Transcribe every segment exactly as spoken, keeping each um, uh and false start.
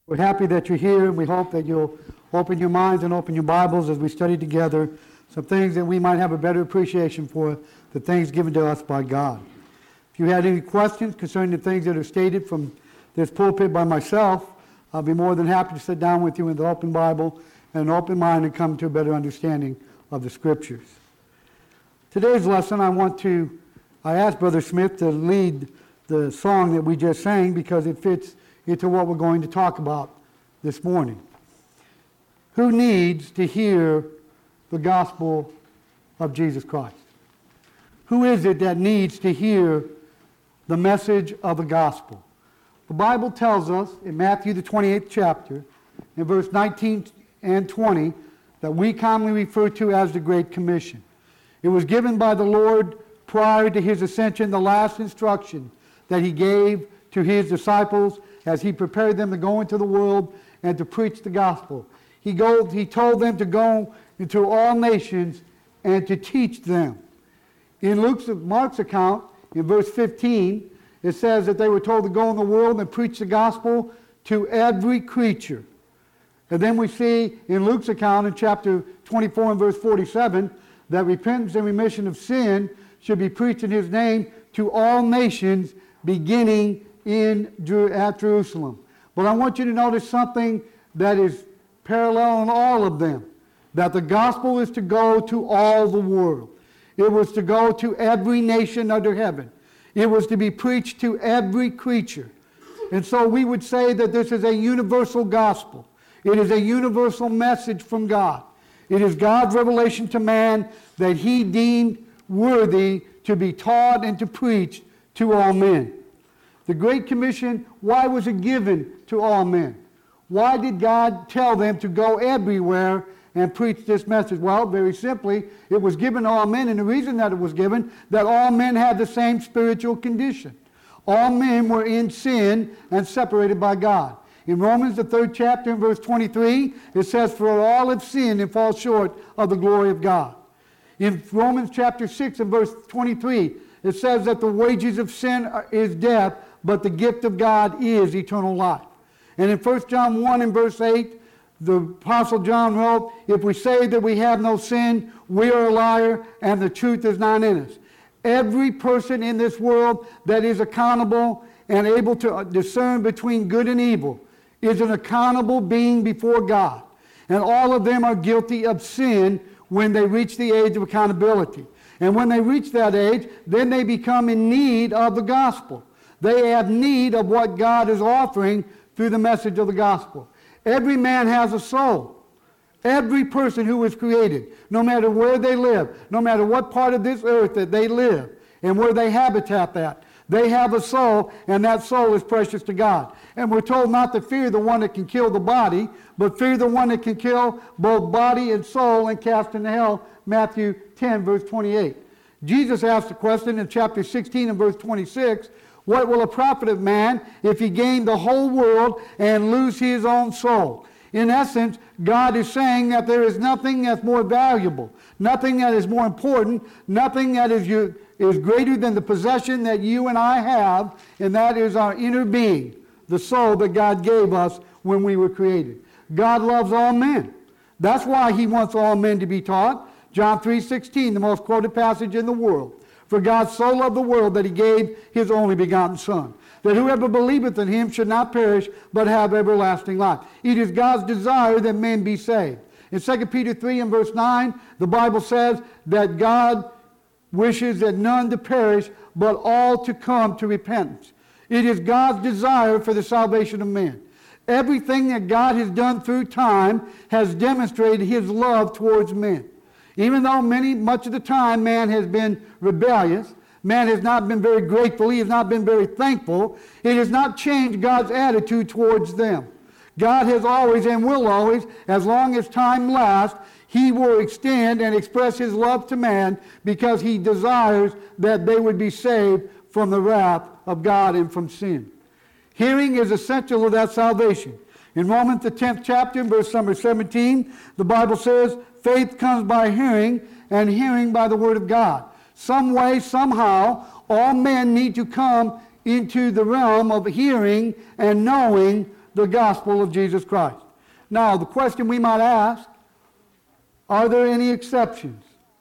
We're happy that you're here, and we hope that you'll open your minds and open your Bibles as we study together some things that we might have a better appreciation for, the things given to us by God. If you had any questions concerning the things that are stated from this pulpit by myself, I'll be more than happy to sit down with you with an open Bible and an open mind and come to a better understanding of the Scriptures. Today's lesson, I want to, I asked Brother Smith to lead the song that we just sang because it fits into what we're going to talk about this morning. Who needs to hear the gospel of Jesus Christ? Who is it that needs to hear the message of the gospel? The Bible tells us in Matthew the twenty-eighth chapter, in verse nineteen and twenty, that we commonly refer to as the Great Commission. It was given by the Lord prior to his ascension, the last instruction that he gave to his disciples as he prepared them to go into the world and to preach the gospel. He, go, he told them to go into all nations and to teach them. In Luke's, Mark's account, in verse fifteen, it says that they were told to go in the world and preach the gospel to every creature. And then we see in Luke's account in chapter twenty-four and verse forty-seven that repentance and remission of sin should be preached in his name to all nations, beginning in at Jerusalem. But I want you to notice something that is parallel in all of them, that the gospel is to go to all the world. It was to go to every nation under heaven. It was to be preached to every creature. And so we would say that this is a universal gospel. It is a universal message from God. It is God's revelation to man that he deemed worthy to be taught and to preach to all men. The Great Commission, why was it given to all men? Why did God tell them to go everywhere and preach this message? Well, very simply, it was given to all men, and the reason that it was given, that all men had the same spiritual condition. All men were in sin and separated by God. In Romans, the third chapter, in verse twenty-three, it says, "For all have sinned and fall short of the glory of God." In Romans chapter six and verse twenty-three, it says that the wages of sin is death, but the gift of God is eternal life. And in First John one and verse eight, the Apostle John wrote, "If we say that we have no sin, we are a liar, and the truth is not in us." Every person in this world that is accountable and able to discern between good and evil is an accountable being before God. And all of them are guilty of sin when they reach the age of accountability. And when they reach that age, then they become in need of the gospel. They have need of what God is offering through the message of the gospel. Every man has a soul. Every person who was created, no matter where they live, no matter what part of this earth that they live and where they habitat at, they have a soul, and that soul is precious to God. And we're told not to fear the one that can kill the body, but fear the one that can kill both body and soul and cast into hell, Matthew ten, verse twenty-eight. Jesus asked the question in chapter sixteen and verse twenty-six, "What will it profit a man if he gain the whole world and lose his own soul?" In essence, God is saying that there is nothing that's more valuable, nothing that is more important, nothing that is, you, is greater than the possession that you and I have, and that is our inner being, the soul that God gave us when we were created. God loves all men. That's why he wants all men to be taught. John three sixteen, the most quoted passage in the world. "For God so loved the world that he gave his only begotten Son, that whoever believeth in him should not perish, but have everlasting life." It is God's desire that men be saved. In Second Peter three and verse nine, the Bible says that God wishes that none to perish, but all to come to repentance. It is God's desire for the salvation of men. Everything that God has done through time has demonstrated his love towards men. Even though many, much of the time man has been rebellious, man has not been very grateful, he has not been very thankful, it has not changed God's attitude towards them. God has always and will always, as long as time lasts, he will extend and express his love to man because he desires that they would be saved from the wrath of God and from sin. Hearing is essential to that salvation. In Romans the tenth chapter, verse number seventeen, the Bible says, "Faith comes by hearing, and hearing by the word of God." Some way, somehow, all men need to come into the realm of hearing and knowing the gospel of Jesus Christ. Now, the question we might ask, are there any exceptions?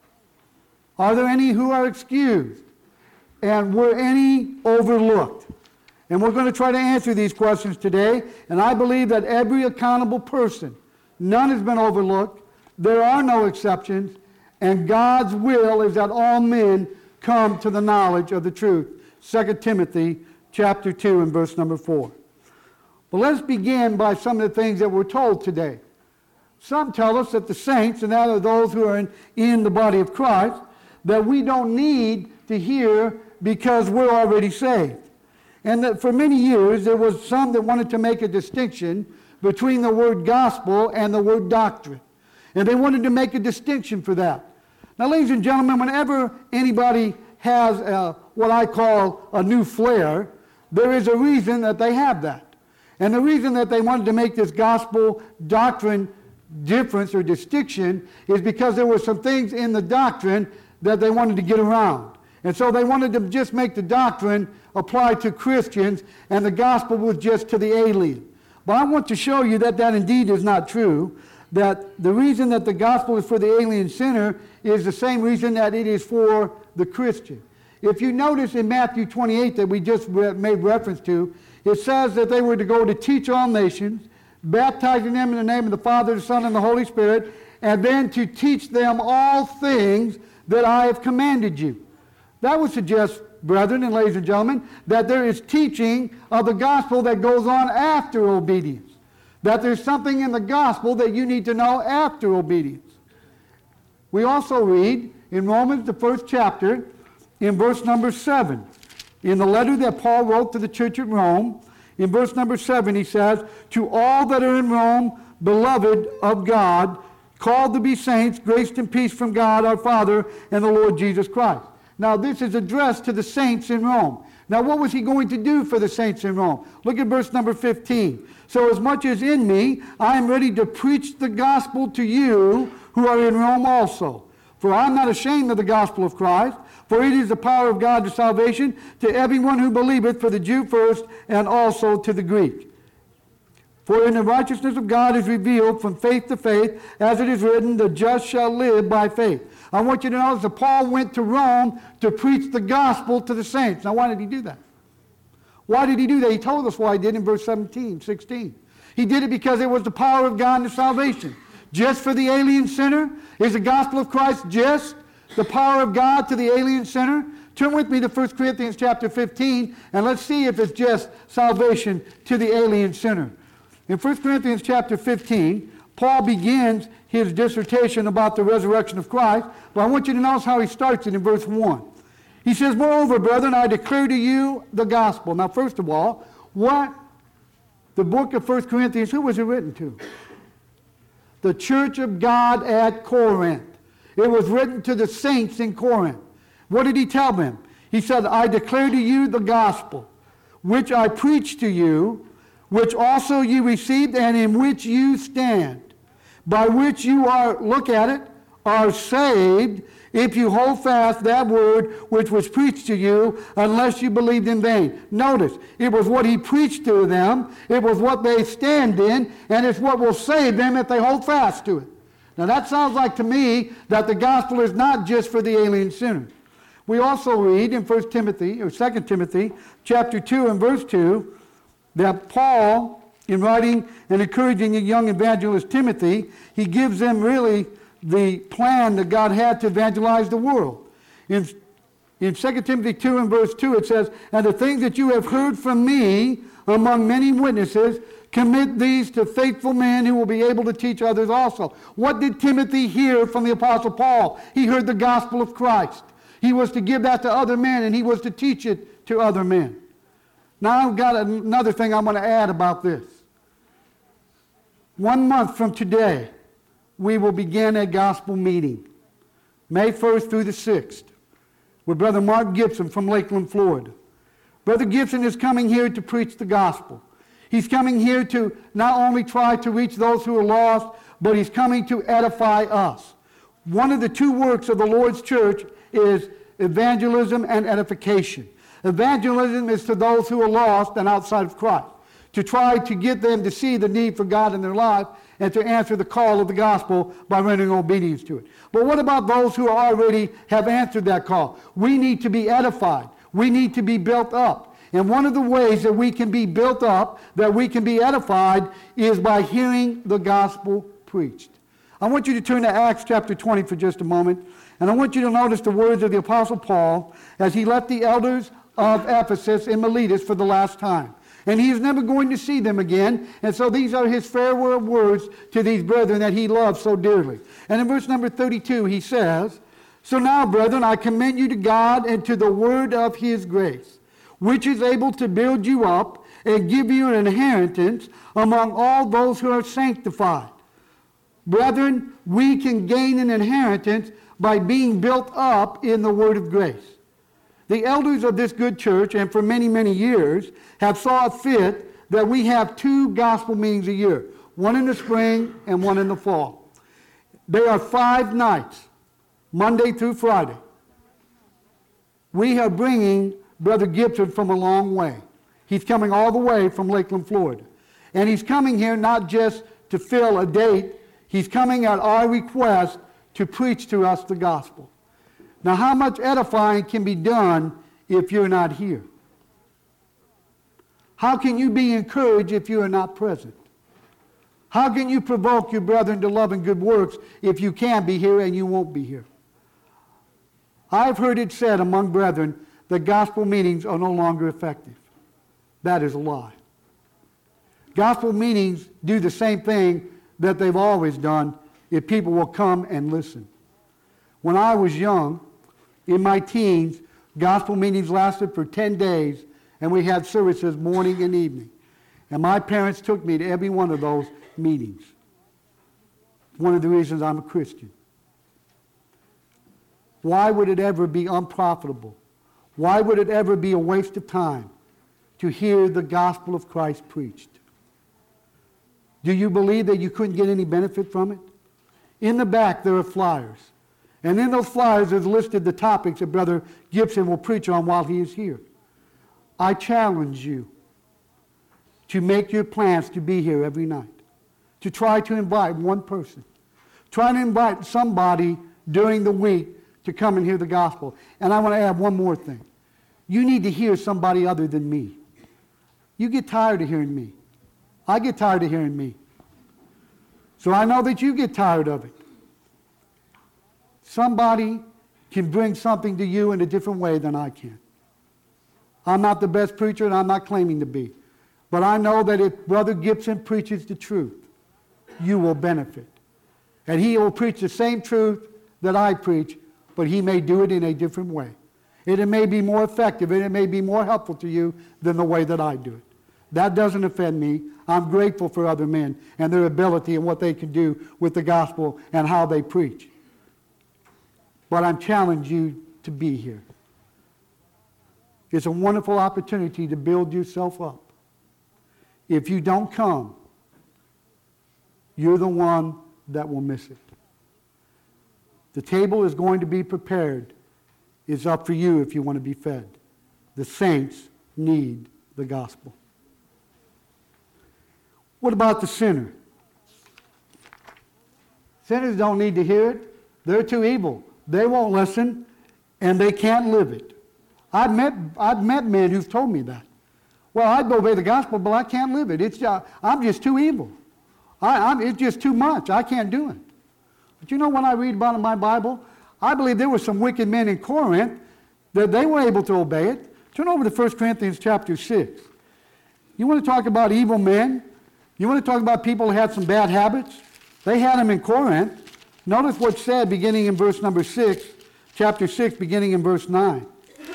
Are there any who are excused? And were any overlooked? And we're going to try to answer these questions today. And I believe that every accountable person, none has been overlooked. There are no exceptions. And God's will is that all men come to the knowledge of the truth. Second Timothy chapter two and verse number four. But let's begin by some of the things that we're told today. Some tell us that the saints, and that are those who are in, in the body of Christ, that we don't need to hear because we're already saved. And that for many years there was some that wanted to make a distinction between the word gospel and the word doctrine. And they wanted to make a distinction for that. Now, ladies and gentlemen, whenever anybody has a, what I call a new flair, there is a reason that they have that. And the reason that they wanted to make this gospel doctrine difference or distinction is because there were some things in the doctrine that they wanted to get around. And so they wanted to just make the doctrine apply to Christians, and the gospel was just to the alien. But I want to show you that that indeed is not true, that the reason that the gospel is for the alien sinner is the same reason that it is for the Christian. If you notice in Matthew twenty-eight that we just re- made reference to, it says that they were to go to teach all nations, baptizing them in the name of the Father, the Son, and the Holy Spirit, and then to teach them all things that I have commanded you. That would suggest, brethren and ladies and gentlemen, that there is teaching of the gospel that goes on after obedience. That there's something in the gospel that you need to know after obedience. We also read in Romans, the first chapter, in verse number seven, in the letter that Paul wrote to the church at Rome, in verse number seven, he says, "To all that are in Rome, beloved of God, called to be saints, grace and peace from God our Father and the Lord Jesus Christ." Now, this is addressed to the saints in Rome. Now, what was he going to do for the saints in Rome? Look at verse number fifteen. "So as much as in me, I am ready to preach the gospel to you who are in Rome also. For I am not ashamed of the gospel of Christ, for it is the power of God to salvation to everyone who believeth, for the Jew first, and also to the Greek. For in the righteousness of God is revealed from faith to faith, as it is written, the just shall live by faith." I want you to notice that Paul went to Rome to preach the gospel to the saints. Now, why did he do that? Why did he do that? He told us why he did in verse seventeen, sixteen. He did it because it was the power of God to salvation. Just for the alien sinner? Is the gospel of Christ just the power of God to the alien sinner? Turn with me to First Corinthians chapter fifteen, and let's see if it's just salvation to the alien sinner. In First Corinthians chapter fifteen, Paul begins his dissertation about the resurrection of Christ, but I want you to notice how he starts it in verse one. He says, "Moreover, brethren, I declare to you the gospel." Now, first of all, what the book of First Corinthians, who was it written to? The church of God at Corinth. It was written to the saints in Corinth. What did he tell them? He said, "I declare to you the gospel, which I preached to you, which also you received, and in which you stand, by which you are," look at it, "are saved, if you hold fast that word which was preached to you, unless you believed in vain." Notice, it was what he preached to them, it was what they stand in, and it's what will save them if they hold fast to it. Now that sounds like to me that the gospel is not just for the alien sinner. We also read in First Timothy, or Second Timothy, chapter two and verse two, that Paul, in writing and encouraging a young evangelist Timothy, he gives them really the plan that God had to evangelize the world. In, in Second Timothy two and verse two it says, "And the things that you have heard from me among many witnesses, commit these to faithful men who will be able to teach others also." What did Timothy hear from the Apostle Paul? He heard the gospel of Christ. He was to give that to other men, and he was to teach it to other men. Now I've got another thing I'm going to add about this. One month from today, we will begin a gospel meeting, May first through the sixth, with Brother Mark Gibson from Lakeland, Florida. Brother Gibson is coming here to preach the gospel. He's coming here to not only try to reach those who are lost, but he's coming to edify us. One of the two works of the Lord's church is evangelism and edification. Evangelism is to those who are lost and outside of Christ. to try to get them to see the need for God in their life and to answer the call of the gospel by rendering obedience to it. But what about those who already have answered that call? We need to be edified. We need to be built up. And one of the ways that we can be built up, that we can be edified, is by hearing the gospel preached. I want you to turn to Acts chapter twenty for just a moment, and I want you to notice the words of the Apostle Paul as he left the elders of Ephesus in Miletus for the last time. And he is never going to see them again. And so these are his farewell words to these brethren that he loved so dearly. And in verse number thirty-two, he says, "So now, brethren, I commend you to God and to the word of his grace, which is able to build you up and give you an inheritance among all those who are sanctified." Brethren, we can gain an inheritance by being built up in the word of grace. The elders of this good church, and for many, many years, have saw it fit that we have two gospel meetings a year, one in the spring and one in the fall. They are five nights, Monday through Friday. We are bringing Brother Gibson from a long way. He's coming all the way from Lakeland, Florida. And he's coming here not just to fill a date, he's coming at our request to preach to us the gospel. Now, how much edifying can be done if you're not here? How can you be encouraged if you are not present? How can you provoke your brethren to love and good works if you can be here and you won't be here? I've heard it said among brethren that gospel meetings are no longer effective. That is a lie. Gospel meetings do the same thing that they've always done if people will come and listen. When I was young, in my teens, gospel meetings lasted for ten days, and we had services morning and evening. And my parents took me to every one of those meetings. One of the reasons I'm a Christian. Why would it ever be unprofitable? Why would it ever be a waste of time to hear the gospel of Christ preached? Do you believe that you couldn't get any benefit from it? In the back, there are flyers. And in those flyers is listed the topics that Brother Gibson will preach on while he is here. I challenge you to make your plans to be here every night, to try to invite one person. Try to invite somebody during the week to come and hear the gospel. And I want to add one more thing. You need to hear somebody other than me. You get tired of hearing me. I get tired of hearing me. So I know that you get tired of it. Somebody can bring something to you in a different way than I can. I'm not the best preacher, and I'm not claiming to be. But I know that if Brother Gibson preaches the truth, you will benefit. And he will preach the same truth that I preach, but he may do it in a different way. And it may be more effective, and it may be more helpful to you than the way that I do it. That doesn't offend me. I'm grateful for other men and their ability and what they can do with the gospel and how they preach. But I'm challenging you to be here. It's a wonderful opportunity to build yourself up. If you don't come, you're the one that will miss it. The table is going to be prepared. It's up for you if you want to be fed. The saints need the gospel. What about the sinner? Sinners don't need to hear it. They're too evil. They won't listen, and they can't live it. I've met, I've met men who've told me that. Well, I'd obey the gospel, but I can't live it. It's just, I'm just too evil. I, I'm, it's just too much. I can't do it. But you know, when I read about it in my Bible, I believe there were some wicked men in Corinth that they were able to obey it. Turn over to First Corinthians chapter six. You want to talk about evil men? You want to talk about people who had some bad habits? They had them in Corinth. Notice what's said beginning in verse number six, chapter six, beginning in verse nine.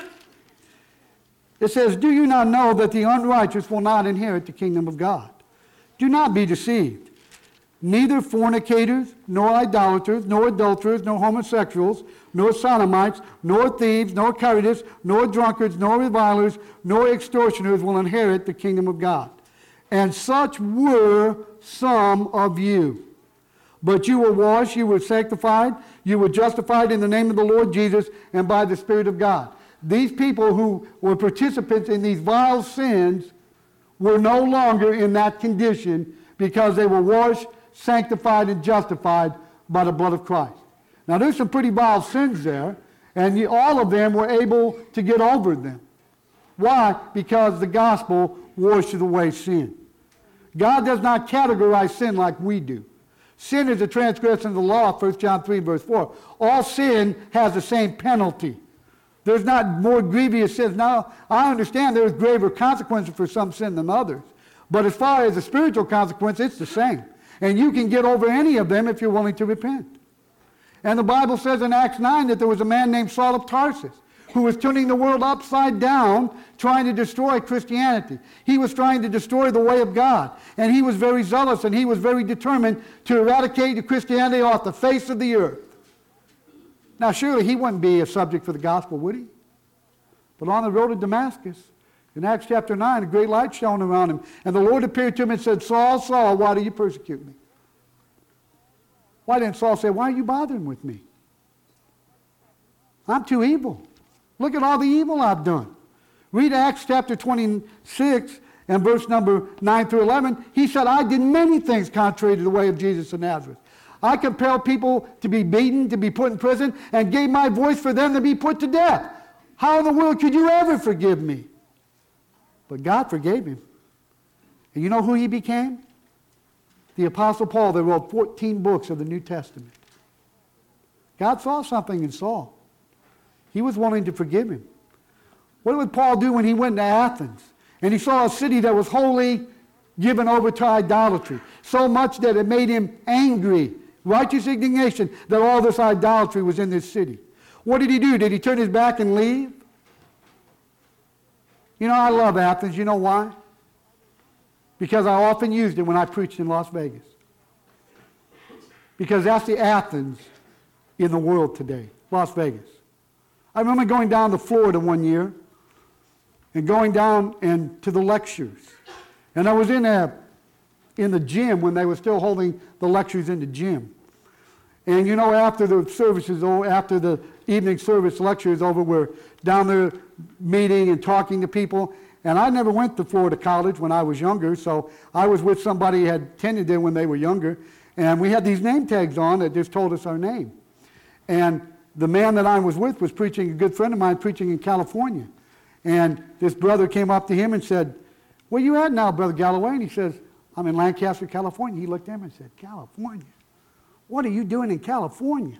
It says, "Do you not know that the unrighteous will not inherit the kingdom of God? Do not be deceived. Neither fornicators, nor idolaters, nor adulterers, nor homosexuals, nor sodomites, nor thieves, nor covetous, nor drunkards, nor revilers, nor extortioners will inherit the kingdom of God. And such were some of you. But you were washed, you were sanctified, you were justified in the name of the Lord Jesus and by the Spirit of God." These people who were participants in these vile sins were no longer in that condition because they were washed, sanctified, and justified by the blood of Christ. Now, there's some pretty vile sins there, and you, all of them were able to get over them. Why? Because the gospel washes away sin. God does not categorize sin like we do. Sin is a transgression of the law, First John three, verse four. All sin has the same penalty. There's not more grievous sins. Now, I understand there's graver consequences for some sin than others. But as far as the spiritual consequence, it's the same. And you can get over any of them if you're willing to repent. And the Bible says in Acts nine that there was a man named Saul of Tarsus who was turning the world upside down, trying to destroy Christianity. He was trying to destroy the way of God. And he was very zealous, and he was very determined to eradicate Christianity off the face of the earth. Now, surely he wouldn't be a subject for the gospel, would he? But on the road to Damascus, in Acts chapter nine, a great light shone around him. And the Lord appeared to him and said, Saul, Saul, why do you persecute me? Why didn't Saul say, why are you bothering with me? I'm too evil. Look at all the evil I've done. Read Acts chapter twenty-six and verse number nine through eleven. He said, I did many things contrary to the way of Jesus of Nazareth. I compelled people to be beaten, to be put in prison, and gave my voice for them to be put to death. How in the world could you ever forgive me? But God forgave him. And you know who he became? The Apostle Paul that wrote fourteen books of the New Testament. God saw something in Saul. He was willing to forgive him. What did Paul do when he went to Athens? And he saw a city that was wholly given over to idolatry. So much that it made him angry. Righteous indignation that all this idolatry was in this city. What did he do? Did he turn his back and leave? You know, I love Athens. You know why? Because I often used it when I preached in Las Vegas. Because that's the Athens in the world today, Las Vegas. I remember going down to Florida one year and going down and to the lectures. And I was in a, in the gym when they were still holding the lectures in the gym. And you know, after the service is over, after the evening service lecture is over, we're down there meeting and talking to people. And I never went to Florida College when I was younger, so I was with somebody who had attended there when they were younger. And we had these name tags on that just told us our name. And the man that I was with was preaching, a good friend of mine, preaching in California. And this brother came up to him and said, where you at now, Brother Galloway? And he says, I'm in Lancaster, California. He looked at him and said, California? What are you doing in California?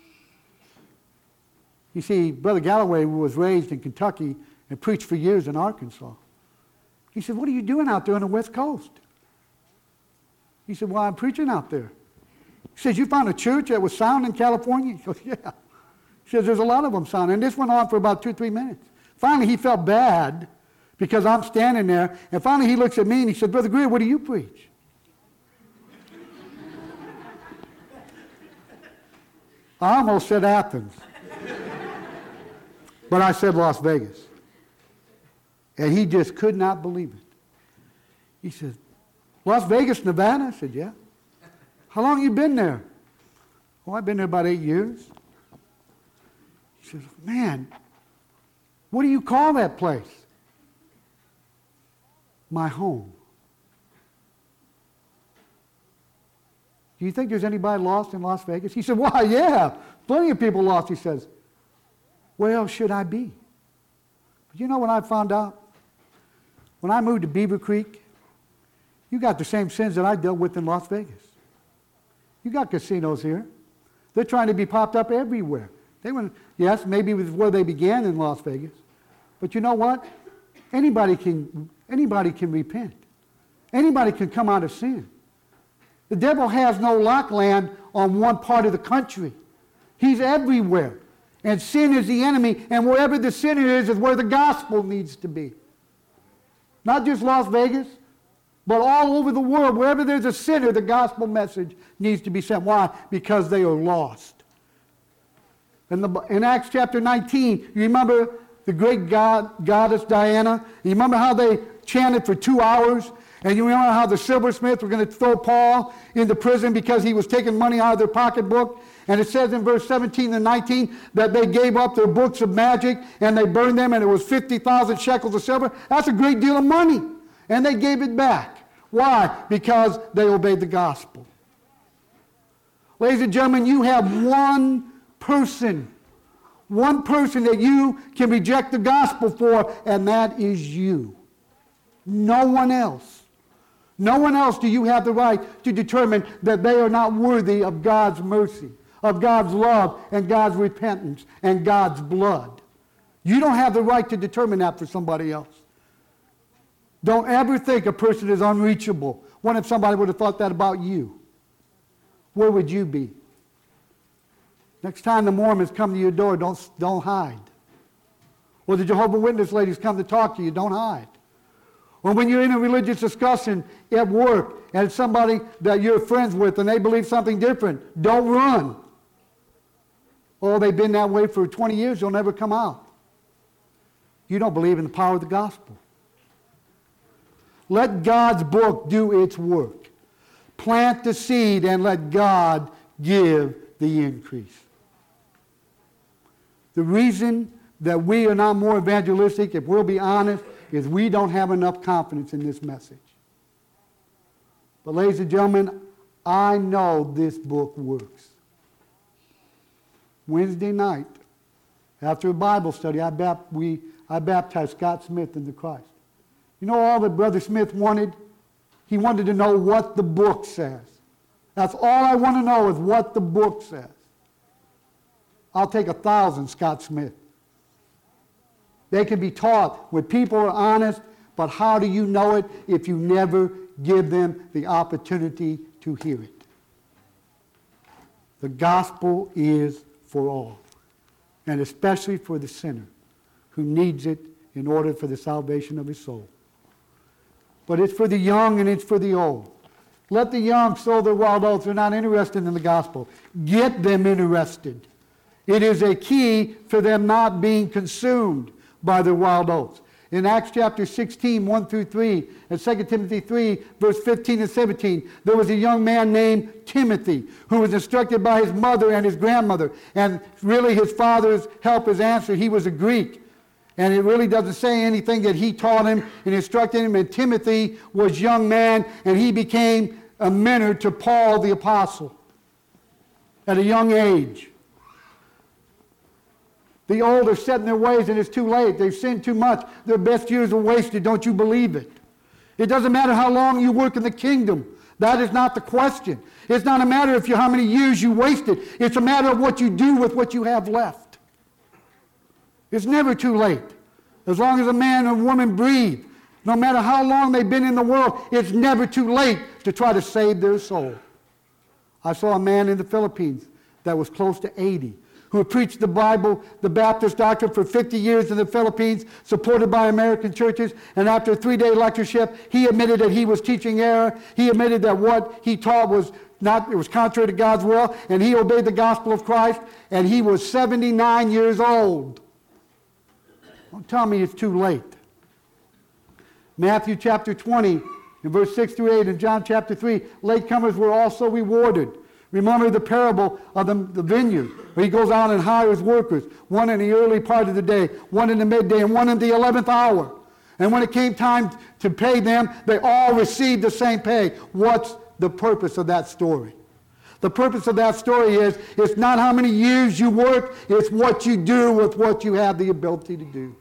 You see, Brother Galloway was raised in Kentucky and preached for years in Arkansas. He said, what are you doing out there on the West Coast? He said, well, I'm preaching out there. He says, you found a church that was sound in California? He goes, yeah. He says, there's a lot of them sound. And this went on for about two, three minutes. Finally, he felt bad because I'm standing there. And finally, he looks at me and he said, Brother Greer, what do you preach? I almost said Athens. But I said Las Vegas. And he just could not believe it. He said, Las Vegas, Nevada? I said, yeah. How long have you been there? Oh, I've been there about eight years. He says, man, what do you call that place? My home. Do you think there's anybody lost in Las Vegas? He said, why, yeah, plenty of people lost. He says, where else should I be? But you know what I found out? When I moved to Beaver Creek, you got the same sins that I dealt with in Las Vegas. You got casinos here. They're trying to be popped up everywhere. They went, yes, maybe it was where they began in Las Vegas. But you know what? Anybody can, anybody can repent. Anybody can come out of sin. The devil has no lockland on one part of the country. He's everywhere. And sin is the enemy, and wherever the sinner is, is where the gospel needs to be. Not just Las Vegas, but all over the world. Wherever there's a sinner, the gospel message needs to be sent. Why? Because they are lost. In, the, in Acts chapter nineteen, you remember the great god, goddess Diana? You remember how they chanted for two hours? And you remember how the silversmiths were going to throw Paul into prison because he was taking money out of their pocketbook? And it says in verse seventeen and nineteen that they gave up their books of magic and they burned them, and it was fifty thousand shekels of silver. That's a great deal of money. And they gave it back. Why? Because they obeyed the gospel. Ladies and gentlemen, you have one person, one person that you can reject the gospel for, and that is you. No one else. No one else do you have the right to determine that they are not worthy of God's mercy, of God's love, and God's repentance, and God's blood. You don't have the right to determine that for somebody else. Don't ever think a person is unreachable. What if somebody would have thought that about you? Where would you be? Next time the Mormons come to your door, don't, don't hide. Or the Jehovah's Witness ladies come to talk to you, don't hide. Or when you're in a religious discussion at work and it's somebody that you're friends with and they believe something different, don't run. Oh, they've been that way for twenty years, they'll never come out. You don't believe in the power of the gospel. Let God's book do its work. Plant the seed and let God give the increase. The reason that we are not more evangelistic, if we'll be honest, is we don't have enough confidence in this message. But ladies and gentlemen, I know this book works. Wednesday night, after a Bible study, I, bap- we, I baptized Scott Smith into Christ. You know all that Brother Smith wanted? He wanted to know what the book says. That's all I want to know is what the book says. I'll take a thousand Scott Smith. They can be taught when people are honest, but how do you know it if you never give them the opportunity to hear it? The gospel is for all, and especially for the sinner who needs it in order for the salvation of his soul. But it's for the young and it's for the old. Let the young sow their wild oats. They're not interested in the gospel. Get them interested. It is a key for them not being consumed by their wild oats. In Acts chapter sixteen, one through three, and Second Timothy three, verse fifteen and seventeen, there was a young man named Timothy who was instructed by his mother and his grandmother. And really his father's help is answered. He was a Greek. And it really doesn't say anything that he taught him and instructed him. And Timothy was a young man, and he became a mentor to Paul the apostle at a young age. The old are set in their ways, and it's too late. They've sinned too much. Their best years are wasted. Don't you believe it? It doesn't matter how long you work in the kingdom. That is not the question. It's not a matter of how many years you wasted. It's a matter of what you do with what you have left. It's never too late. As long as a man and a woman breathe, no matter how long they've been in the world, it's never too late to try to save their soul. I saw a man in the Philippines that was close to eighty, who had preached the Bible, the Baptist doctrine for fifty years in the Philippines, supported by American churches, and after a three-day lectureship, he admitted that he was teaching error. He admitted that what he taught was not, it was contrary to God's will, and he obeyed the gospel of Christ, and he was seventy-nine years old. Don't tell me it's too late. Matthew chapter twenty, in verse six through eight, and John chapter three, latecomers were also rewarded. Remember the parable of the, the vineyard, where he goes out and hires workers, one in the early part of the day, one in the midday, and one in the eleventh hour. And when it came time to pay them, they all received the same pay. What's the purpose of that story? The purpose of that story is, it's not how many years you work, it's what you do with what you have the ability to do.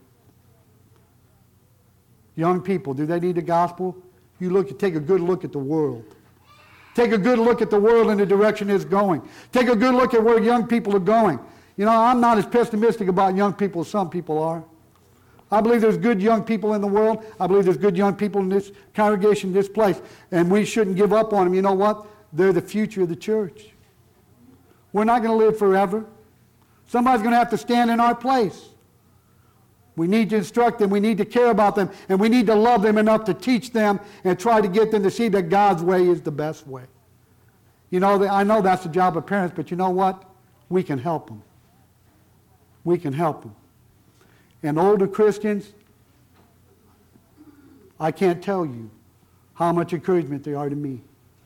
Young people, do they need the gospel? You look, take a good look at the world. Take a good look at the world and the direction it's going. Take a good look at where young people are going. You know, I'm not as pessimistic about young people as some people are. I believe there's good young people in the world. I believe there's good young people in this congregation, in this place. And we shouldn't give up on them. You know what? They're the future of the church. We're not going to live forever. Somebody's going to have to stand in our place. We need to instruct them. We need to care about them. And we need to love them enough to teach them and try to get them to see that God's way is the best way. You know, I know that's the job of parents, but you know what? We can help them. We can help them. And older Christians, I can't tell you how much encouragement they are to me.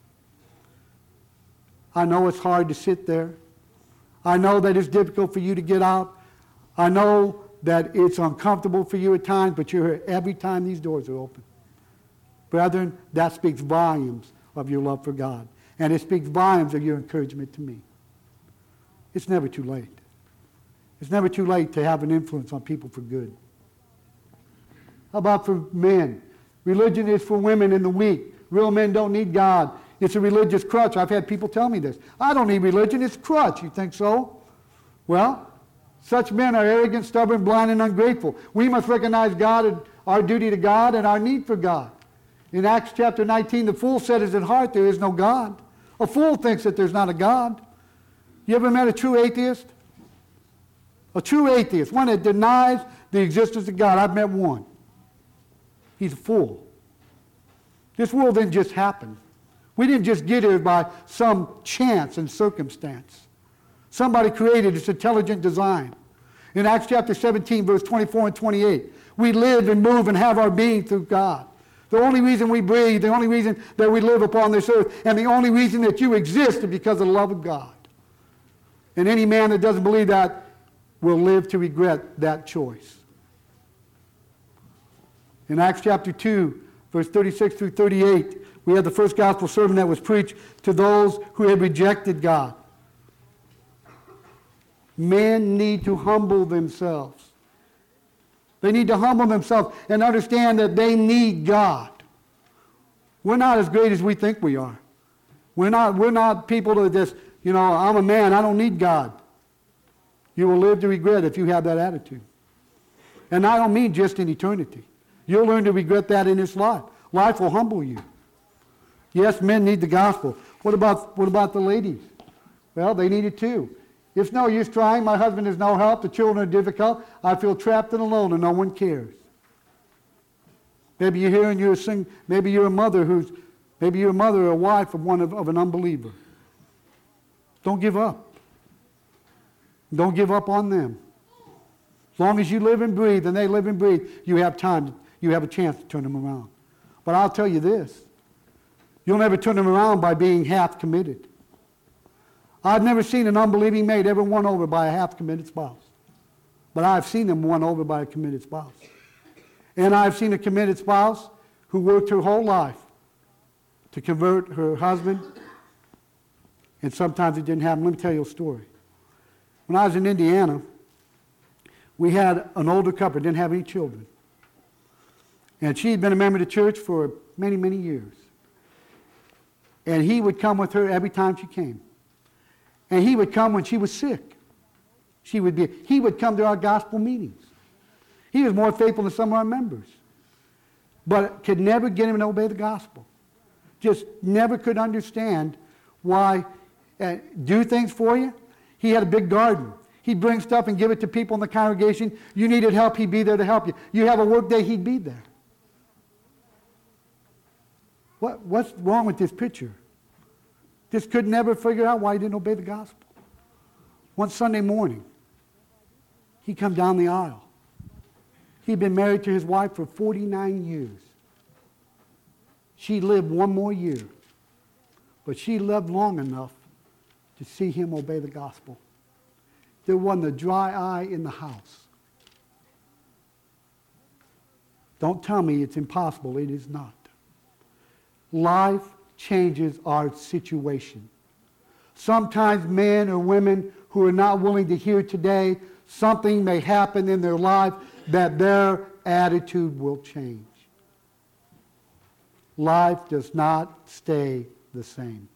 I know it's hard to sit there. I know that it's difficult for you to get out. I know that it's uncomfortable for you at times, but you're here every time these doors are open. Brethren, that speaks volumes of your love for God. And it speaks volumes of your encouragement to me. It's never too late. It's never too late to have an influence on people for good. How about for men? Religion is for women and the weak. Real men don't need God. It's a religious crutch. I've had people tell me this. I don't need religion. It's a crutch. You think so? Well, such men are arrogant, stubborn, blind, and ungrateful. We must recognize God and our duty to God and our need for God. In Acts chapter nineteen, the fool said in his heart, there is no God. A fool thinks that there's not a God. You ever met a true atheist? A true atheist, one that denies the existence of God. I've met one. He's a fool. This world didn't just happen. We didn't just get here by some chance and circumstance. Somebody created this intelligent design. In Acts chapter seventeen, verse twenty-four and twenty-eight, we live and move and have our being through God. The only reason we breathe, the only reason that we live upon this earth, and the only reason that you exist is because of the love of God. And any man that doesn't believe that will live to regret that choice. In Acts chapter two, verse thirty-six through thirty-eight, we had the first gospel sermon that was preached to those who had rejected God. Men need to humble themselves. They need to humble themselves and understand that they need God. We're not as great as we think we are. We're not, we're not people that just, you know, I'm a man, I don't need God. You will live to regret if you have that attitude. And I don't mean just in eternity. You'll learn to regret that in this life. Life will humble you. Yes, men need the gospel. What about, what about the ladies? Well, they need it too. It's no use trying. My husband is no help. The children are difficult. I feel trapped and alone and no one cares. Maybe you're here and you're a sing, maybe you're a mother who's, maybe you're a mother or a wife of one of, of an unbeliever. Don't give up. Don't give up on them. As long as you live and breathe and they live and breathe, you have time, you have a chance to turn them around. But I'll tell you this, you'll never turn them around by being half committed. I've never seen an unbelieving maid ever won over by a half-committed spouse. But I've seen them won over by a committed spouse. And I've seen a committed spouse who worked her whole life to convert her husband, and sometimes it didn't happen. Let me tell you a story. When I was in Indiana, we had an older couple, didn't have any children. And she had been a member of the church for many, many years. And he would come with her every time she came. And he would come when she was sick. She would be, he would come to our gospel meetings. He was more faithful than some of our members. But could never get him to obey the gospel. Just never could understand why, uh, do things for you. He had a big garden. He'd bring stuff and give it to people in the congregation. You needed help, he'd be there to help you. You have a work day, he'd be there. What, what's wrong with this picture? Just could never figure out why he didn't obey the gospel. One Sunday morning, he come down the aisle. He'd been married to his wife for forty-nine years. She lived one more year, but she lived long enough to see him obey the gospel. There wasn't a dry eye in the house. Don't tell me it's impossible. It is not. Life changes our situation. Sometimes men or women who are not willing to hear today, something may happen in their life that their attitude will change. Life does not stay the same.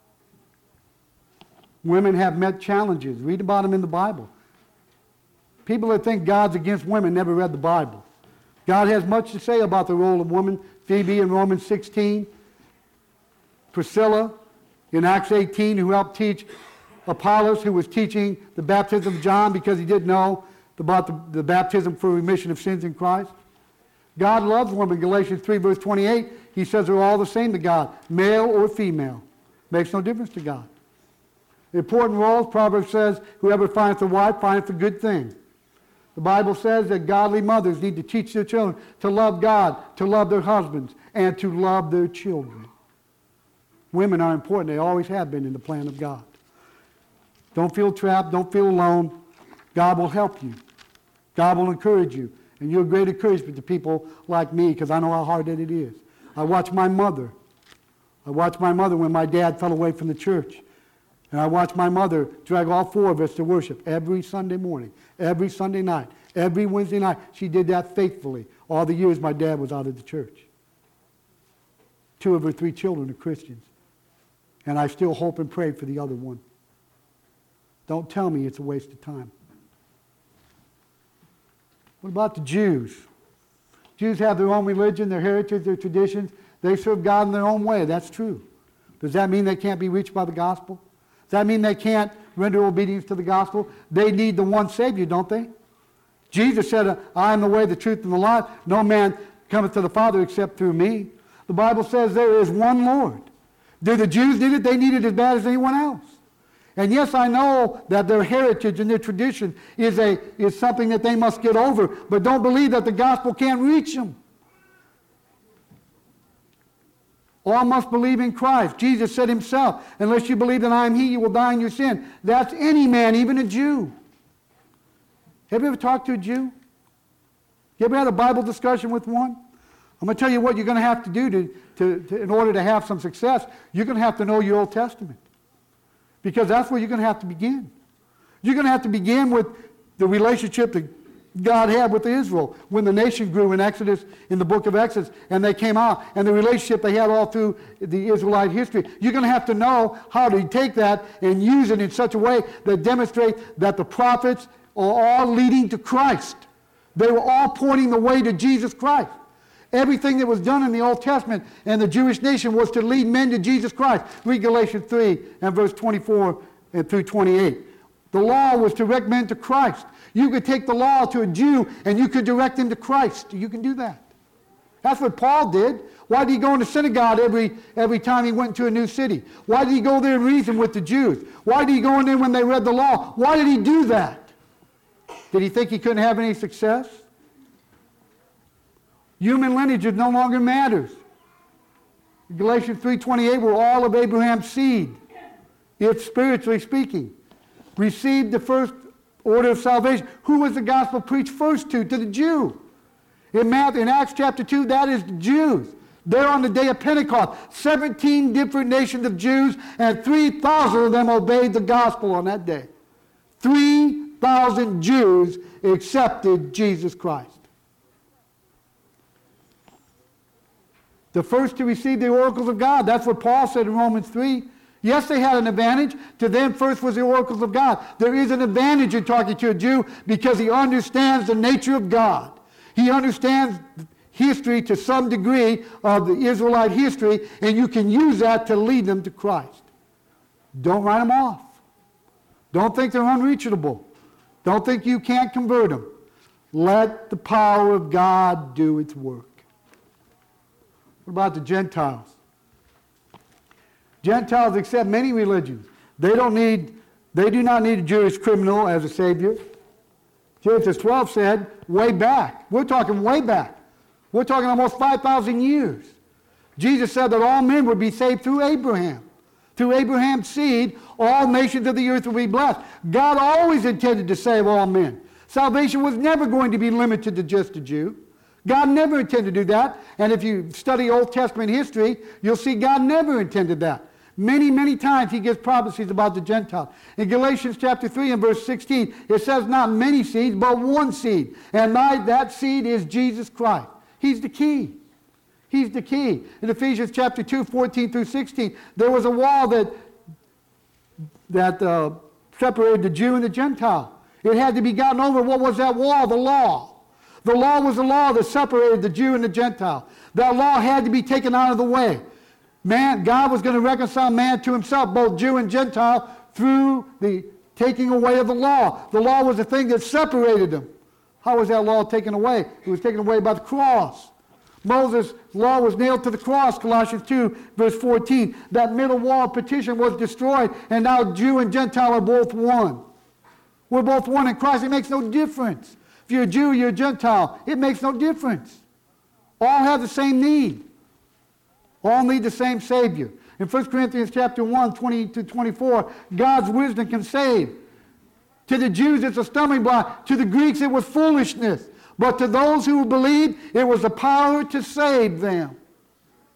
Women have met challenges. Read about them in the Bible. People that think God's against women never read the Bible. God has much to say about the role of woman. Phoebe in Romans sixteen. Priscilla in Acts eighteen, who helped teach Apollos, who was teaching the baptism of John because he didn't know about the, the baptism for remission of sins in Christ. God loves women. Galatians three, verse twenty-eight, he says they're all the same to God, male or female. Makes no difference to God. The important roles, Proverbs says, whoever findeth a wife findeth a good thing. The Bible says that godly mothers need to teach their children to love God, to love their husbands, and to love their children. Women are important. They always have been in the plan of God. Don't feel trapped. Don't feel alone. God will help you. God will encourage you. And you're a great encouragement to people like me because I know how hard that it is. I watched my mother. I watched my mother when my dad fell away from the church. And I watched my mother drag all four of us to worship every Sunday morning, every Sunday night, every Wednesday night. She did that faithfully all the years my dad was out of the church. Two of her three children are Christians. And I still hope and pray for the other one. Don't tell me it's a waste of time. What about the Jews? Jews have their own religion, their heritage, their traditions. They serve God in their own way. That's true. Does that mean they can't be reached by the gospel? Does that mean they can't render obedience to the gospel? They need the one Savior, don't they? Jesus said, I am the way, the truth, and the life. No man cometh to the Father except through me. The Bible says there is one Lord. Do the Jews need it? They need it as bad as anyone else. And yes, I know that their heritage and their tradition is, a, is something that they must get over, but don't believe that the gospel can't reach them. All must believe in Christ. Jesus said himself, unless you believe that I am he, you will die in your sin. That's any man, even a Jew. Have you ever talked to a Jew? You ever had a Bible discussion with one? I'm going to tell you what you're going to have to do to, to, to, in order to have some success. You're going to have to know your Old Testament. Because that's where you're going to have to begin. You're going to have to begin with the relationship that God had with Israel when the nation grew in Exodus, in the book of Exodus, and they came out, and the relationship they had all through the Israelite history. You're going to have to know how to take that and use it in such a way that demonstrates that the prophets are all leading to Christ. They were all pointing the way to Jesus Christ. Everything that was done in the Old Testament and the Jewish nation was to lead men to Jesus Christ. Read Galatians three and verse twenty-four and through twenty-eight. The law was to direct men to Christ. You could take the law to a Jew and you could direct him to Christ. You can do that. That's what Paul did. Why did he go into synagogue every, every time he went to a new city? Why did he go there and reason with the Jews? Why did he go in there when they read the law? Why did he do that? Did he think he couldn't have any success? Human lineage no longer matters. Galatians three twenty-eight, we're all of Abraham's seed, if spiritually speaking. Received the first order of salvation. Who was the gospel preached first to? To the Jew. In Matthew, in Acts chapter two, that is the Jews. They're on the day of Pentecost. seventeen different nations of Jews, and three thousand of them obeyed the gospel on that day. three thousand Jews accepted Jesus Christ. The first to receive the oracles of God. That's what Paul said in Romans three. Yes, they had an advantage. To them first was the oracles of God. There is an advantage in talking to a Jew because he understands the nature of God. He understands history to some degree of the Israelite history, and you can use that to lead them to Christ. Don't write them off. Don't think they're unreachable. Don't think you can't convert them. Let the power of God do its work. What about the Gentiles? Gentiles accept many religions. They don't need, they do not need a Jewish criminal as a savior. Genesis twelve said, way back. We're talking way back. We're talking almost five thousand years. Jesus said that all men would be saved through Abraham. Through Abraham's seed, all nations of the earth will be blessed. God always intended to save all men. Salvation was never going to be limited to just a Jew. God never intended to do that. And if you study Old Testament history, you'll see God never intended that. Many, many times he gives prophecies about the Gentiles. In Galatians chapter three and verse sixteen, it says not many seeds, but one seed. And my, that seed is Jesus Christ. He's the key. He's the key. In Ephesians chapter two, fourteen through sixteen, there was a wall that, that uh, separated the Jew and the Gentile. It had to be gotten over. What was that wall? The law. The law was the law that separated the Jew and the Gentile. That law had to be taken out of the way. Man, God was going to reconcile man to himself, both Jew and Gentile, through the taking away of the law. The law was the thing that separated them. How was that law taken away? It was taken away by the cross. Moses' law was nailed to the cross, Colossians two, verse fourteen. That middle wall of partition was destroyed, and now Jew and Gentile are both one. We're both one in Christ. It makes no difference. If you're a Jew, you're a Gentile. It makes no difference. All have the same need. All need the same Savior. In First Corinthians chapter one, twenty to twenty-four, God's wisdom can save. To the Jews, it's a stumbling block. To the Greeks, it was foolishness. But to those who believe, it was the power to save them.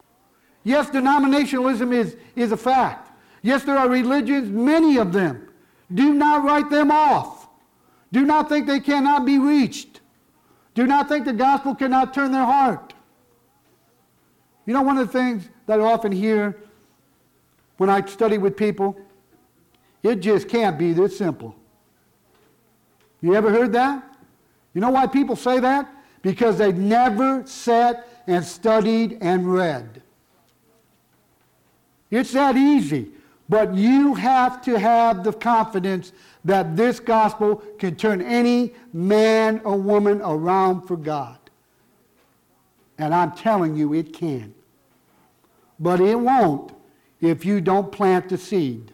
Yes, denominationalism is, is a fact. Yes, there are religions, many of them. Do not write them off. Do not think they cannot be reached. Do not think the gospel cannot turn their heart. You know, one of the things that I often hear when I study with people, it just can't be this simple. You ever heard that? You know why people say that? Because they've never sat and studied and read. It's that easy. But you have to have the confidence that this gospel can turn any man or woman around for God. And I'm telling you, it can. But it won't if you don't plant the seed.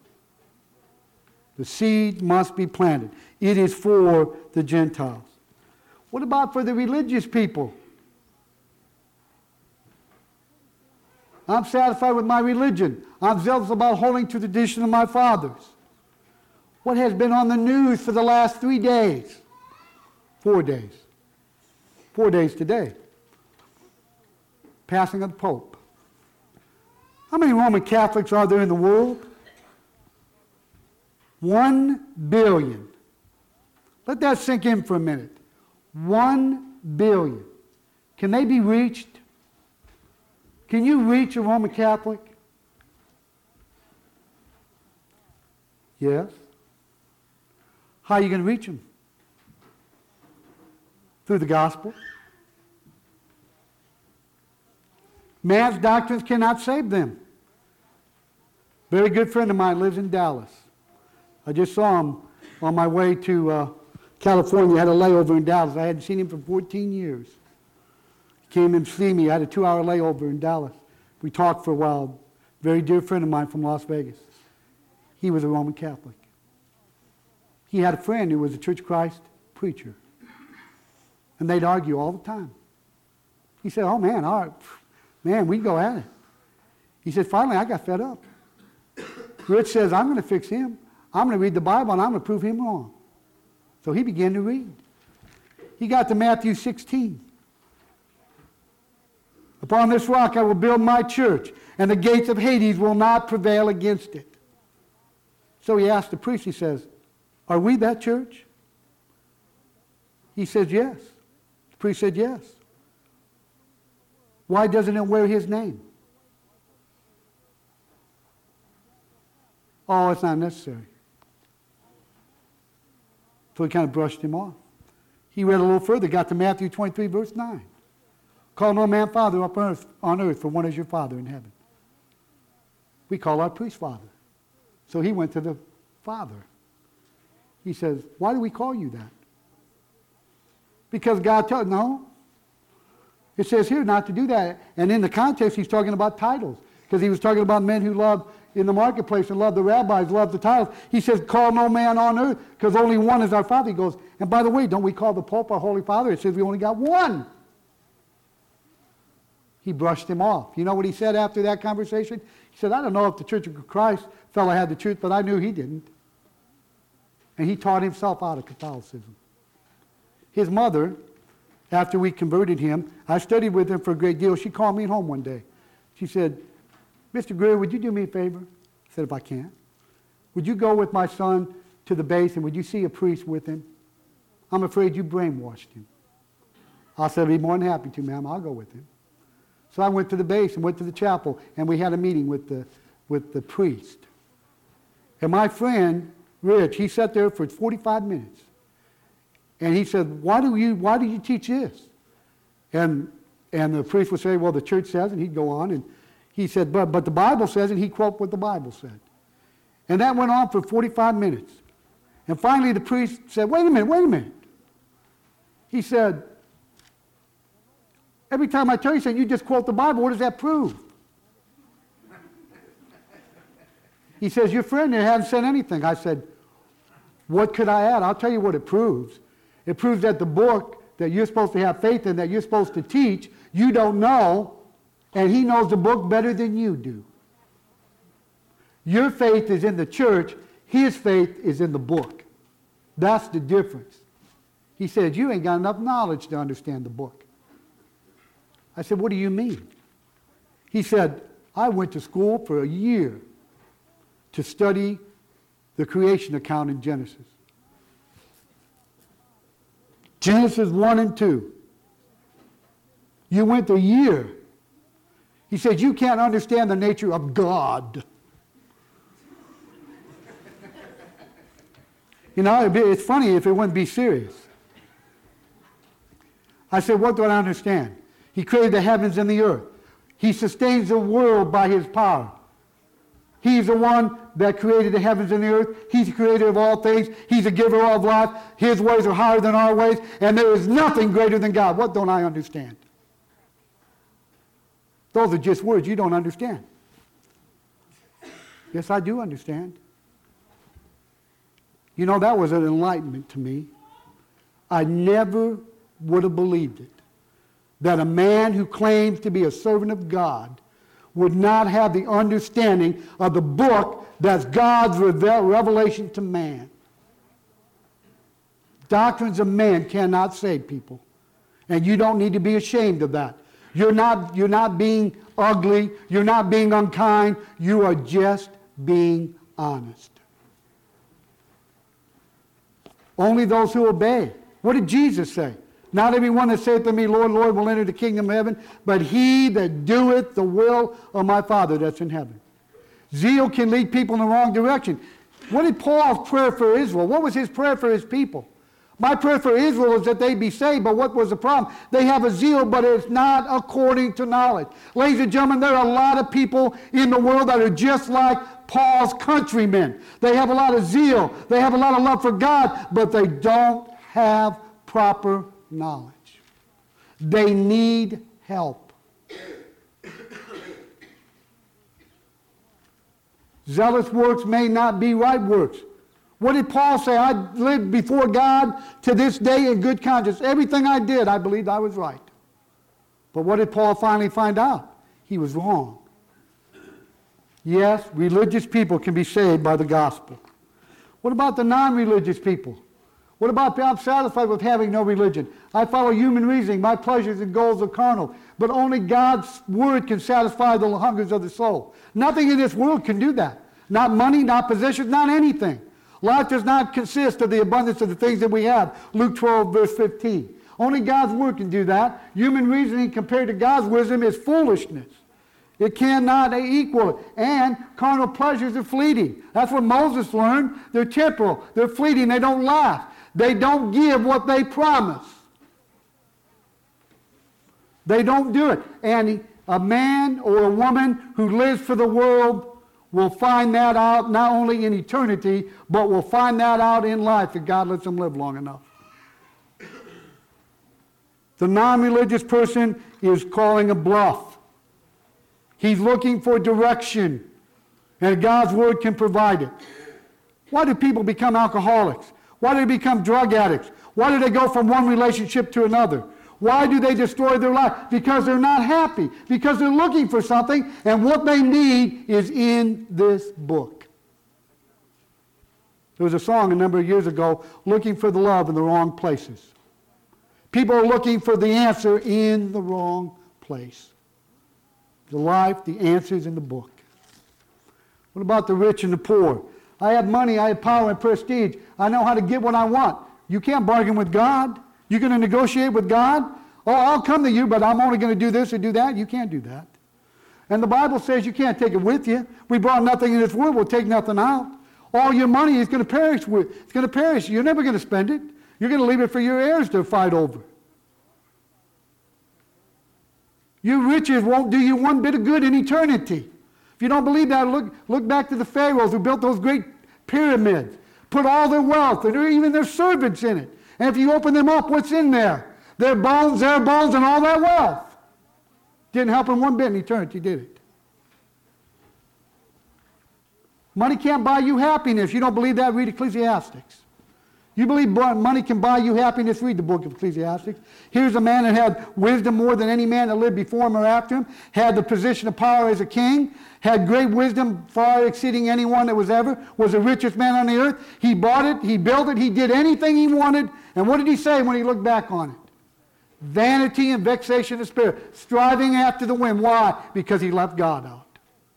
The seed must be planted. It is for the Gentiles. What about for the religious people? I'm satisfied with my religion. I'm zealous about holding to the tradition of my fathers. What has been on the news for the last three days? Four days. Four days today. Passing of the Pope. How many Roman Catholics are there in the world? One billion. Let that sink in for a minute. One billion. Can they be reached? Can you reach a Roman Catholic? Yes. How are you going to reach them? Through the gospel. Man's doctrines cannot save them. A very good friend of mine lives in Dallas. I just saw him on my way to uh, California. I had a layover in Dallas. I hadn't seen him for fourteen years. He came in to see me. I had a two-hour layover in Dallas. We talked for a while. Very dear friend of mine from Las Vegas. He was a Roman Catholic. He had a friend who was a Church of Christ preacher. And they'd argue all the time. He said, oh man, all right, man, we'd go at it. He said, finally, I got fed up. Rich says, I'm going to fix him. I'm going to read the Bible and I'm going to prove him wrong. So he began to read. He got to Matthew sixteen. Upon this rock I will build my church, and the gates of Hades will not prevail against it. So he asked the priest, he says, are we that church? He says, yes. The priest said, yes. Why doesn't it wear his name? Oh, it's not necessary. So he kind of brushed him off. He read a little further, got to Matthew twenty-three, verse nine. Call no man father up on earth, on earth, for one is your Father in heaven. We call our priest Father. So he went to the Father. He says, why do we call you that? Because God told, no. It says here not to do that. And in the context, he's talking about titles. Because he was talking about men who loved in the marketplace and loved the rabbis, loved the titles. He says, call no man on earth, because only one is our Father. He goes, and by the way, don't we call the Pope our Holy Father? It says we only got one. He brushed him off. You know what he said after that conversation? He said, I don't know if the Church of Christ fellow had the truth, but I knew he didn't. And he taught himself out of Catholicism. His mother, after we converted him, I studied with him for a great deal. She called me home one day. She said, Mister Greer, would you do me a favor? I said, if I can. Would you go with my son to the base and would you see a priest with him? I'm afraid you brainwashed him. I said, I'd be more than happy to, ma'am. I'll go with him. So I went to the base and went to the chapel, and we had a meeting with the, with the priest. And my friend, Rich, he sat there for forty-five minutes. And he said, why do you, why do you teach this? And, and the priest would say, well, the church says, and he'd go on. And he said, but, but the Bible says, and he'd quote what the Bible said. And that went on for forty-five minutes. And finally the priest said, wait a minute, wait a minute. He said, every time I tell you something, you just quote the Bible. What does that prove? He says, your friend there hasn't said anything. I said, what could I add? I'll tell you what it proves. It proves that the book that you're supposed to have faith in, that you're supposed to teach, you don't know, and he knows the book better than you do. Your faith is in the church. His faith is in the book. That's the difference. He said, you ain't got enough knowledge to understand the book. I said, what do you mean? He said, I went to school for a year to study the creation account in Genesis. Genesis one and two. You went a year. He said, you can't understand the nature of God. You know, it'd be, it's funny if it wouldn't be serious. I said, what do I understand? He created the heavens and the earth. He sustains the world by his power. He's the one that created the heavens and the earth. He's the creator of all things. He's the giver of life. His ways are higher than our ways, and there is nothing greater than God. What don't I understand? Those are just words you don't understand. Yes, I do understand. You know, that was an enlightenment to me. I never would have believed it, that a man who claims to be a servant of God would not have the understanding of the book that's God's revelation to man. Doctrines of man cannot save people. And you don't need to be ashamed of that. You're not, you're not being ugly. You're not being unkind. You are just being honest. Only those who obey. What did Jesus say? Not everyone that saith to me, Lord, Lord, will enter the kingdom of heaven, but he that doeth the will of my Father that's in heaven. Zeal can lead people in the wrong direction. What did Paul's prayer for Israel? What was his prayer for his people? My prayer for Israel is that they be saved, but what was the problem? They have a zeal, but it's not according to knowledge. Ladies and gentlemen, there are a lot of people in the world that are just like Paul's countrymen. They have a lot of zeal. They have a lot of love for God, but they don't have proper knowledge. They need help. Zealous works may not be right works. What did Paul say? I lived before God to this day in good conscience. Everything I did, I believed I was right. But what did Paul finally find out? He was wrong. Yes, religious people can be saved by the gospel. What about the non-religious people? What about I'm satisfied with having no religion? I follow human reasoning. My pleasures and goals are carnal. But only God's word can satisfy the hungers of the soul. Nothing in this world can do that. Not money, not possessions, not anything. Life does not consist of the abundance of the things that we have. Luke twelve, verse fifteen. Only God's word can do that. Human reasoning compared to God's wisdom is foolishness. It cannot equal it. And carnal pleasures are fleeting. That's what Moses learned. They're temporal. They're fleeting. They don't last. They don't give what they promise. They don't do it. And a man or a woman who lives for the world will find that out not only in eternity, but will find that out in life if God lets them live long enough. The non-religious person is calling a bluff. He's looking for direction, and God's word can provide it. Why do people become alcoholics? Why do they become drug addicts? Why do they go from one relationship to another? Why do they destroy their life? Because they're not happy. Because they're looking for something, and what they need is in this book. There was a song a number of years ago, looking for the love in the wrong places. People are looking for the answer in the wrong place. The life, the answer is in the book. What about the rich and the poor? I have money, I have power and prestige. I know how to get what I want. You can't bargain with God. You're going to negotiate with God? Oh, I'll come to you, but I'm only going to do this or do that. You can't do that. And the Bible says you can't take it with you. We brought nothing in this world, we'll take nothing out. All your money is going to perish with. It's going to perish. You're never going to spend it. You're going to leave it for your heirs to fight over. Your riches won't do you one bit of good in eternity. If you don't believe that, look, look back to the pharaohs who built those great pyramids. Put all their wealth, and even their servants in it. And if you open them up, what's in there? Their bones, their bones, and all that wealth. Didn't help them one bit in eternity, did it? Money can't buy you happiness. You don't believe that? Read Ecclesiastes. You believe money can buy you happiness? Read the book of Ecclesiastes. Here's a man that had wisdom more than any man that lived before him or after him, had the position of power as a king, had great wisdom far exceeding anyone that was ever, was the richest man on the earth. He bought it, he built it, he did anything he wanted. And what did he say when he looked back on it? Vanity and vexation of spirit. Striving after the wind. Why? Because he left God out.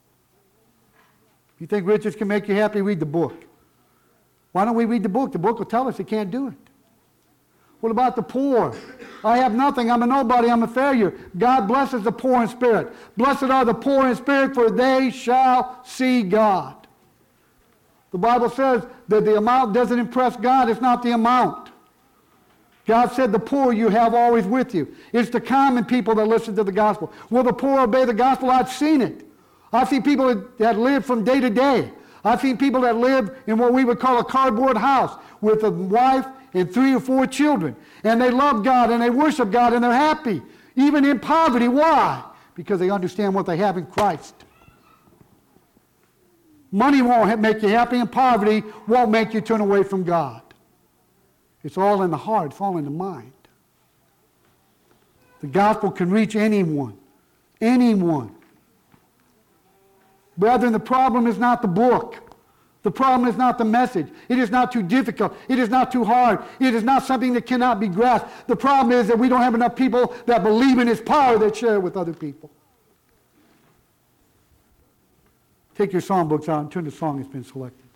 You think riches can make you happy? Read the book. Why don't we read the book? The book will tell us he can't do it. What about the poor? I have nothing. I'm a nobody. I'm a failure. God blesses the poor in spirit. Blessed are the poor in spirit, for they shall see God. The Bible says that the amount doesn't impress God. It's not the amount. God said the poor you have always with you. It's the common people that listen to the gospel. Will the poor obey the gospel? I've seen it. I've seen people that live from day to day. I've seen people that live in what we would call a cardboard house with a wife and three or four children. And they love God and they worship God and they're happy, even in poverty. Why? Because they understand what they have in Christ. Money won't make you happy, and poverty won't make you turn away from God. It's all in the heart. It's all in the mind. The gospel can reach anyone. Anyone. Brethren, the problem is not the book. The problem is not the message. It is not too difficult. It is not too hard. It is not something that cannot be grasped. The problem is that we don't have enough people that believe in His power that share it with other people. Take your songbooks out and turn the song that's been selected.